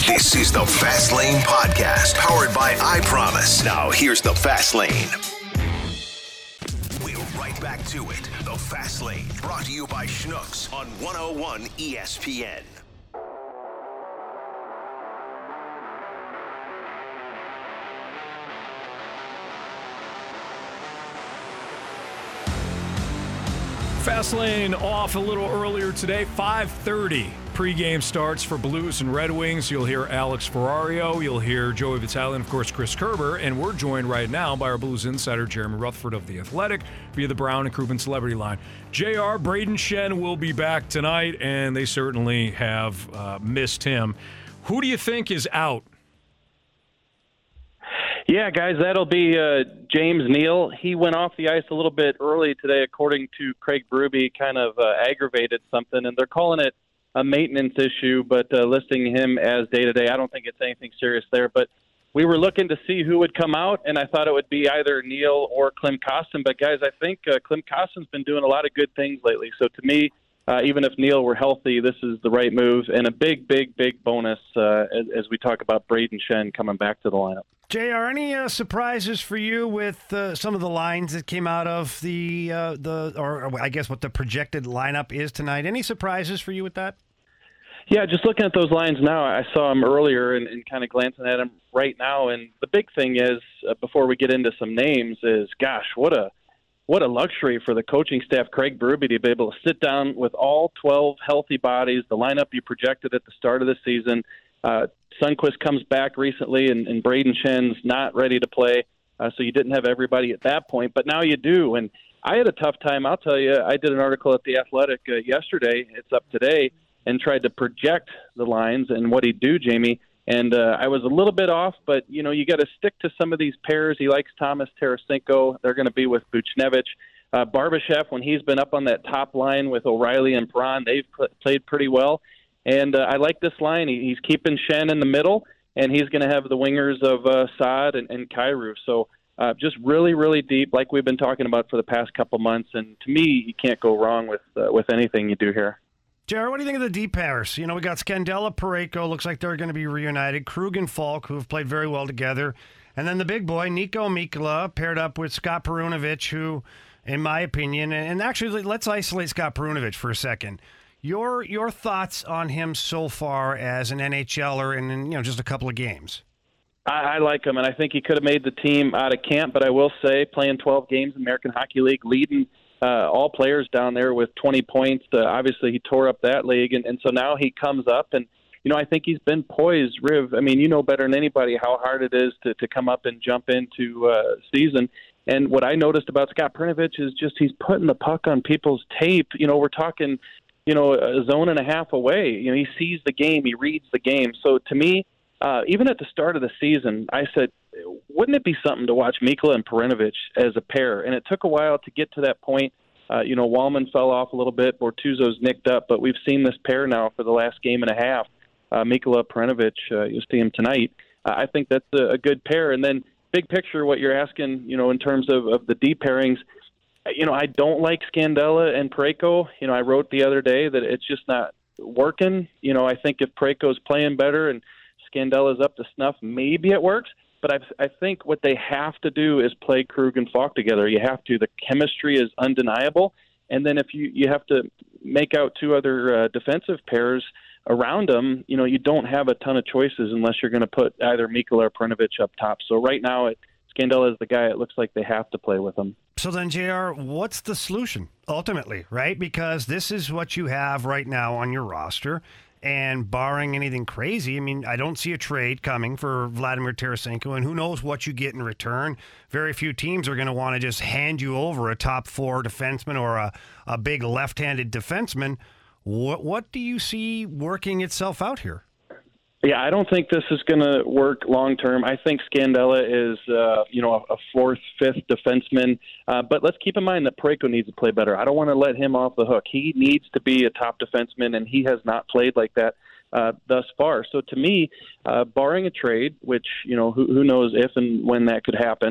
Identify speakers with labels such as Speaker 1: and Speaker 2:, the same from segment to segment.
Speaker 1: This is the Fast Lane Podcast, powered by I Promise. Now, here's the Fast Lane. We're right back to it. The Fast Lane, brought to you by Schnucks on 101 ESPN.
Speaker 2: Fast Lane off a little earlier today, 5:30. Pre-game starts for Blues and Red Wings. You'll hear Alex Ferrario. You'll hear Joey Vitale and, of course, Chris Kerber. And we're joined right now by our Blues insider, Jeremy Rutherford of The Athletic, via the Brown and Crouppen Celebrity Line. JR, Brayden Schenn will be back tonight, and they certainly have missed him. Who do you think is out?
Speaker 3: Yeah, guys, that'll be James Neal. He went off the ice a little bit early today, according to Craig Berube, kind of aggravated something, and they're calling it a maintenance issue, but listing him as day-to-day. I don't think it's anything serious there, but we were looking to see who would come out, and I thought it would be either Neal or Klim Kostin, but guys, I think Klim Kostin's been doing a lot of good things lately, so to me, even if Neal were healthy, this is the right move, and a big, big, big bonus as we talk about Brayden Schenn coming back to the lineup.
Speaker 4: JR, any surprises for you with some of the lines that came out of or I guess what the projected lineup is tonight? Any surprises for you with that?
Speaker 3: Yeah, just looking at those lines now, I saw them earlier and kind of glancing at them right now. And the big thing is, before we get into some names, is gosh, what a luxury for the coaching staff, Craig Berube, to be able to sit down with all 12 healthy bodies, the lineup you projected at the start of the season. Sundqvist comes back recently, and Brayden Schenn's not ready to play, so you didn't have everybody at that point, but now you do. And I had a tough time, I'll tell you. I did an article at The Athletic yesterday, it's up today, and tried to project the lines and what he'd do, Jamie. And I was a little bit off, but, you know, you got to stick to some of these pairs. He likes Thomas Tarasenko. They're going to be with Buchnevich. Barbashev, when he's been up on that top line with O'Reilly and Perron, they've played pretty well. And I like this line. He's keeping Schenn in the middle, and he's going to have the wingers of Saad and Kyrou. So just really, really deep, like we've been talking about for the past couple months. And to me, you can't go wrong with anything you do here.
Speaker 4: Jared, what do you think of the deep pairs? You know, we got Scandella, Parayko. Looks like they're going to be reunited. Krug and Falk, who have played very well together. And then the big boy, Nico Mikkola, paired up with Scott Perunovich, who, in my opinion, and actually let's isolate Scott Perunovich for a second. Your thoughts on him so far as an NHLer in just a couple of games?
Speaker 3: I like him, and I think he could have made the team out of camp, but I will say playing 12 games in the American Hockey League, leading all players down there with 20 points. Obviously, he tore up that league, and so now he comes up, and I think he's been poised, Riv. I mean, you know better than anybody how hard it is to come up and jump into season. And what I noticed about Scott Perunovich is just he's putting the puck on people's tape. We're talking – a zone and a half away. He sees the game, he reads the game. So to me, even at the start of the season, I said, wouldn't it be something to watch Mikkola and Perunovich as a pair? And it took a while to get to that point. Wallman fell off a little bit, Bortuzzo's nicked up, but we've seen this pair now for the last game and a half. Mikkola, Perunovich, you'll see him tonight. I think that's a good pair. And then big picture, what you're asking, in terms of the deep pairings, I don't like Scandella and Parayko. I wrote the other day that it's just not working. I think if Parayko's playing better and Scandella's up to snuff, maybe it works. But I think what they have to do is play Krug and Falk together. You have to. The chemistry is undeniable. And then if you have to make out two other defensive pairs around them, you don't have a ton of choices unless you're going to put either Mikkola or Perunovich up top. So right now Scandella is the guy it looks like they have to play with him.
Speaker 4: So then, JR, what's the solution ultimately, right? Because this is what you have right now on your roster, and barring anything crazy, I mean, I don't see a trade coming for Vladimir Tarasenko, and who knows what you get in return. Very few teams are going to want to just hand you over a top four defenseman or a big left-handed defenseman. What do you see working itself out here?
Speaker 3: Yeah, I don't think this is going to work long term. I think Scandella is, a fourth, fifth defenseman. But let's keep in mind that Parayko needs to play better. I don't want to let him off the hook. He needs to be a top defenseman, and he has not played like that thus far. So to me, barring a trade, which who knows if and when that could happen,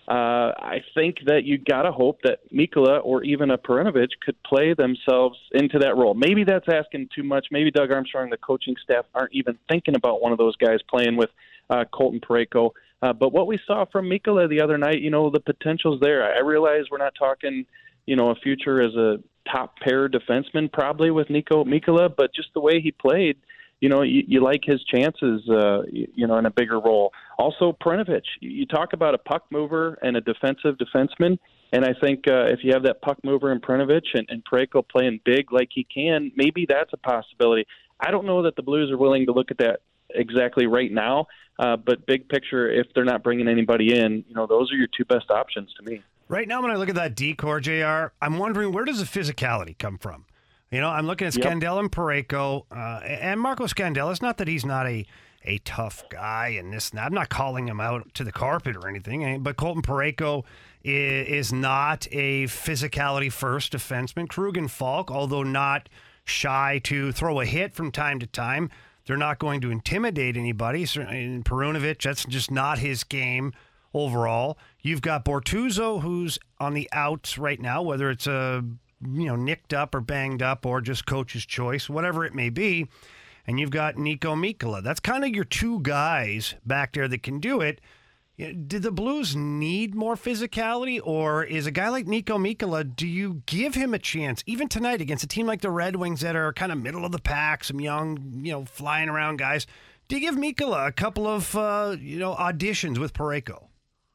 Speaker 3: I think that you got to hope that Mikkola or even a Perunovic could play themselves into that role. Maybe that's asking too much. Maybe Doug Armstrong, the coaching staff, aren't even thinking about one of those guys playing with Colton Parayko. But what we saw from Mikkola the other night, the potential's there. I realize we're not talking, a future as a top pair defenseman probably with Niko Mikkola, but just the way he played, you like his chances, in a bigger role. Also, Perunovic, you talk about a puck mover and a defensive defenseman, and I think if you have that puck mover in Perunovic and Parayko playing big like he can, maybe that's a possibility. I don't know that the Blues are willing to look at that exactly right now, but big picture, if they're not bringing anybody in, those are your two best options to me.
Speaker 4: Right now, when I look at that D-core, JR, I'm wondering, where does the physicality come from? I'm looking at Scandella and Parayko, and Marco Scandella. It's not that he's not a tough guy and this and that. I'm not calling him out to the carpet or anything, but Colton Parayko is not a physicality-first defenseman. Krug and Falk, although not shy to throw a hit from time to time, they're not going to intimidate anybody. In Perunovic, that's just not his game overall. You've got Bortuzzo, who's on the outs right now, whether it's nicked up or banged up or just coach's choice, whatever it may be. And you've got Niko Mikkola. That's kind of your two guys back there that can do it. Did the Blues need more physicality, or is a guy like Niko Mikkola, do you give him a chance, even tonight against a team like the Red Wings that are kind of middle of the pack, some young, flying around guys? Do you give Mikkola a couple of, auditions with Parayko?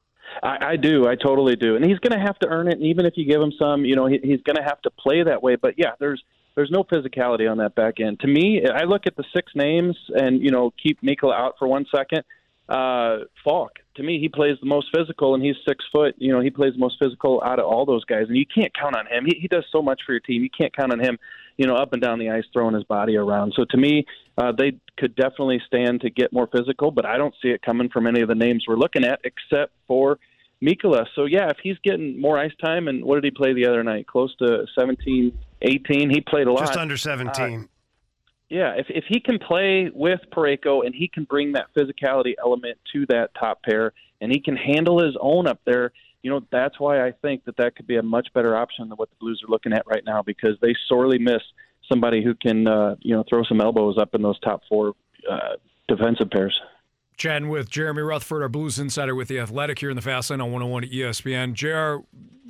Speaker 3: I do. I totally do. And he's going to have to earn it. And even if you give him some, he's going to have to play that way. But, yeah, there's no physicality on that back end. To me, I look at the six names and, keep Mikkola out for 1 second. Falk, to me, he plays the most physical, and he's 6 foot. He plays the most physical out of all those guys. And you can't count on him. He does so much for your team. You can't count on him, up and down the ice throwing his body around. So, to me, they could definitely stand to get more physical, but I don't see it coming from any of the names we're looking at except for Mikkola. So, yeah, if he's getting more ice time, and what did he play the other night? Close to 17, 18. He played a lot.
Speaker 4: Just under 17.
Speaker 3: Yeah, if he can play with Parayko and he can bring that physicality element to that top pair and he can handle his own up there, that's why I think that could be a much better option than what the Blues are looking at right now, because they sorely miss somebody who can, throw some elbows up in those top four defensive pairs.
Speaker 2: Chatting with Jeremy Rutherford, our Blues insider with The Athletic here in the Fast Lane on 101 at ESPN. JR,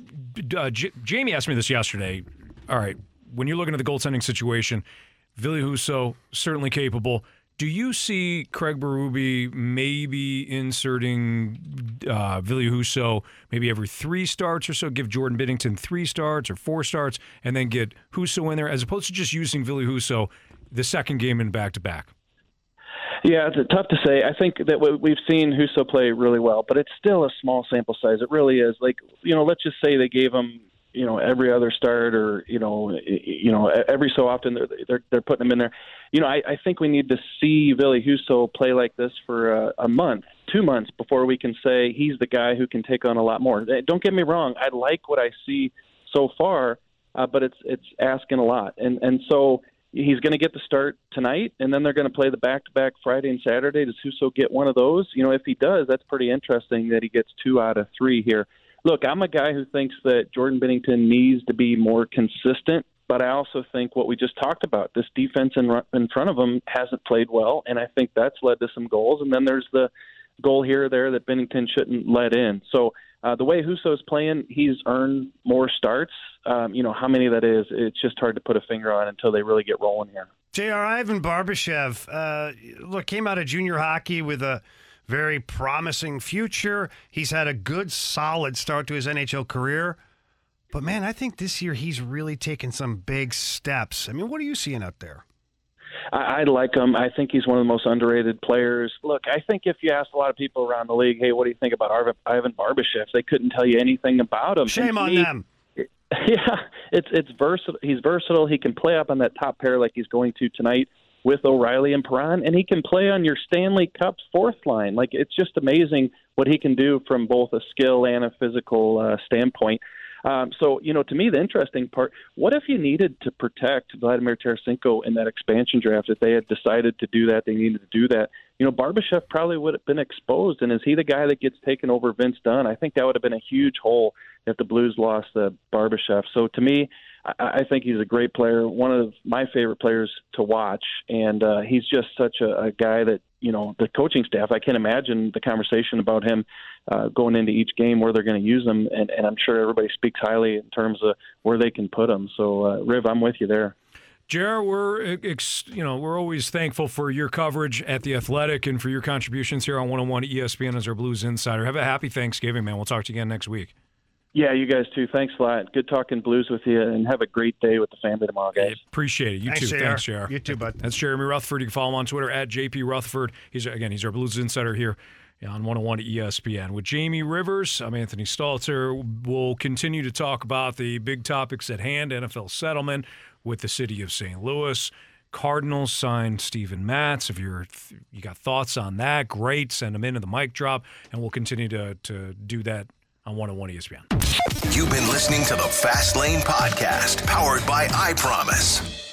Speaker 2: Jamie asked me this yesterday. All right, when you're looking at the goaltending situation, Ville Husso, certainly capable. Do you see Craig Berube maybe inserting Ville Husso maybe every 3 starts or so, give Jordan Binnington 3 starts or 4 starts, and then get Husso in there, as opposed to just using Ville Husso the second game in back-to-back?
Speaker 3: Yeah, it's tough to say. I think that we've seen Husso play really well, but it's still a small sample size. It really is. Let's just say they gave him, every other start, or every so often they're putting him in there. I think we need to see Ville Husso play like this for a month, 2 months before we can say he's the guy who can take on a lot more. Don't get me wrong. I like what I see so far, but it's asking a lot, and so. He's going to get the start tonight, and then they're going to play the back-to-back Friday and Saturday. Does Husso get one of those? If he does, that's pretty interesting that he gets 2 out of 3 here. Look, I'm a guy who thinks that Jordan Binnington needs to be more consistent, but I also think what we just talked about, this defense in front of him hasn't played well, and I think that's led to some goals. And then there's the goal here or there that Binnington shouldn't let in. So the way Husso is playing, he's earned more starts. How many that is, it's just hard to put a finger on until they really get rolling here.
Speaker 4: JR, Ivan Barbashev, came out of junior hockey with a very promising future. He's had a good, solid start to his NHL career. But, man, I think this year he's really taken some big steps. I mean, what are you seeing out there?
Speaker 3: I like him. I think he's one of the most underrated players. Look, I think if you asked a lot of people around the league, hey, what do you think about Ivan Barbashev? They couldn't tell you anything about him.
Speaker 4: Shame on them.
Speaker 3: Yeah, it's versatile. He's versatile. He can play up on that top pair like he's going to tonight with O'Reilly and Perron, and he can play on your Stanley Cup fourth line. It's just amazing what he can do from both a skill and a physical standpoint. So, to me, the interesting part, what if you needed to protect Vladimir Tarasenko in that expansion draft? If they had decided to do that, they needed to do that. Barbashev probably would have been exposed. And is he the guy that gets taken over Vince Dunn? I think that would have been a huge hole if the Blues lost Barbashev. So to me, I think he's a great player, one of my favorite players to watch. And he's just such a guy that, the coaching staff, I can't imagine the conversation about him going into each game where they're going to use him. And I'm sure everybody speaks highly in terms of where they can put him. So, Riv, I'm with you there.
Speaker 2: Jer, we're always thankful for your coverage at The Athletic and for your contributions here on 101 ESPN as our Blues insider. Have a happy Thanksgiving, man. We'll talk to you again next week.
Speaker 3: Yeah, you guys too. Thanks a lot. Good talking Blues with you, and have a great day with the family tomorrow, guys.
Speaker 2: Appreciate it. You too. Thanks, JR.
Speaker 4: You too, bud.
Speaker 2: That's Jeremy Rutherford. You can follow him on Twitter at JP Rutherford. He's our Blues insider here on 101 ESPN. With Jamie Rivers, I'm Anthony Stalter. We'll continue to talk about the big topics at hand, NFL settlement with the city of St. Louis. Cardinals signed Steven Matz. If you got thoughts on that, great. Send them into the mic drop, and we'll continue to do that on 101 ESPN.
Speaker 1: You've been listening to the Fast Lane Podcast, powered by iPromise.